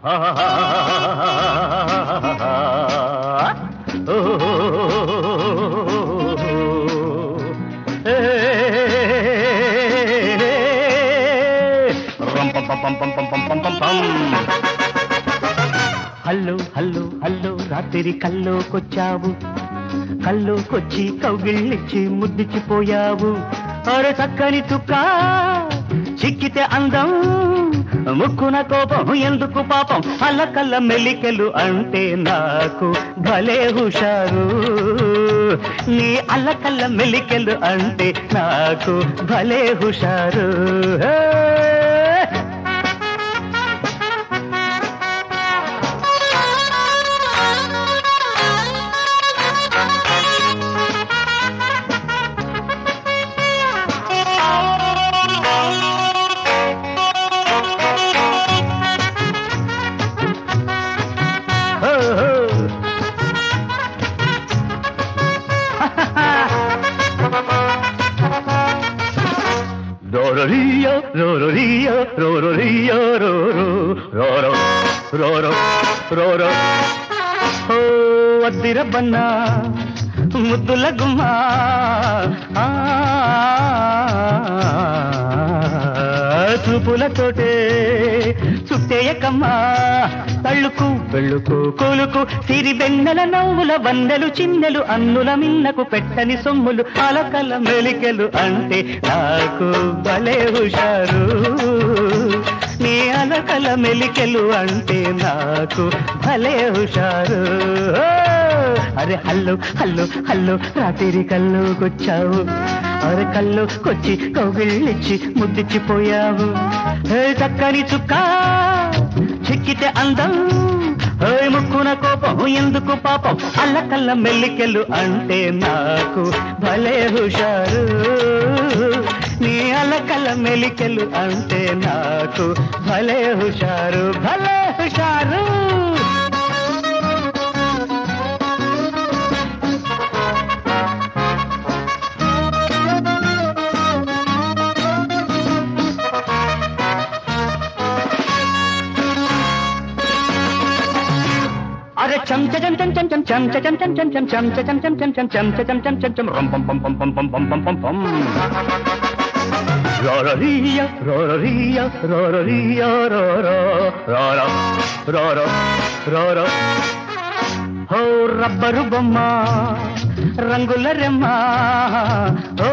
Hello hello hello రాత్రి కల్లోకొచ్చావు, కల్లోకొచ్చి కౌగిళ్ళిచ్చి ముద్దిచ్చిపోయావు. అరే చక్కని చుక్క చిక్కితే అందం, ముక్కున కోపం ఎందుకు పాపం, అల్లకల్ల మెలికెలు అంటే నాకు భలే హుషారు. నీ అల్లకల్ల మెలికెలు అంటే నాకు భలే హుషారు. Rororia, rororia, rororia, roro, roro, roro, roro. Oh, అద్దిర Banna ముద్దుల గుమ్మా, చూపులతోటే చుట్టేయకమ్మా, తళ్ళుకు బెళ్ళుకు కూలుకు సిరి వెన్నెల నవ్వుల వన్నెలు చిన్నెలు అన్నుల మిన్నకు పెట్టని సొమ్ములు అలకల మెలికెలు అంటే నాకు భలే హుషారు. నీ అలకల మెలికెలు అంటే నాకు భలే హుషారు. అరే హల్లు హల్లు హల్లు రాత్రి కల్లోకొచ్చావు, అరే కల్లోకొచ్చి కౌగిళ్ళిచ్చి ముద్దిచ్చిపోయావు. చక్కని చుక్క చిక్కితే అందం, ముక్కున కోపం ఎందుకు పాపం, అల్లకల్ల మెల్లికెలు అంటే నాకు భలే హుషారు. నీ అల్లకల్ల మెలికెలు అంటే నాకు భలే హుషారు, భలే హుషారు. అరే చంచ చం చం చం చం చంచ చం చం చం చం చంచ చం చం చం చం చంచ చం చం చం చం రం పం పం పం పం పం పం పం పం. రోరరియా రోరరియా రోరరియా రోరో రోరో రోరో రోరో. హో రబ్బరు బొమ్మ రంగుల రెమ్మ, ఓ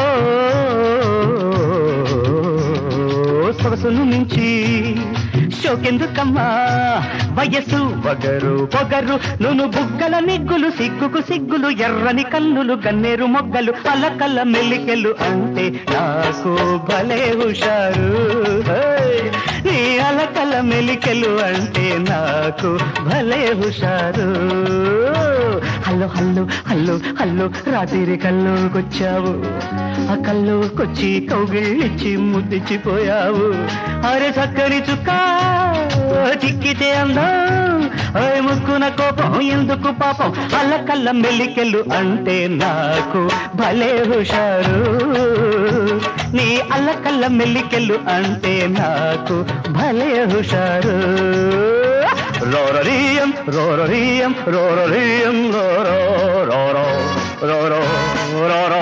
సొగసును మించి షోకెందుకమ్మా, వయస్సు వగరు పొగరు నును బుగ్గల నిగ్గులు సిగ్గుకు సిగ్గులు ఎర్రని కన్నులు గన్నేరు మొగ్గలు అలకల్ల మెలికెలు అంటే నాకు భలే హుషారు. నీ అలకల మెలికెలు అంటే నాకు భలే హుషారు. హల్లో హల్లో హల్లో హల్లో రాత్రి కల్లోకొచ్చావు, ఆ కల్లోకొచ్చి కౌగిళ్ళిచ్చి ముద్దిచ్చిపోయావు. అరే చక్కని చుక్క చిక్కితే అందం, ముక్కున కోపం ఎందుకు పాపం, అల్లకల్ల మెలికెలు అంటే నాకు భలే హుషారు. నీ అల్లకల్ల మెలికెలు అంటే నాకు భలే హుషారు. రోరరియం రోరరియం రోరరియం రోరో రోరో రోరో రోరో.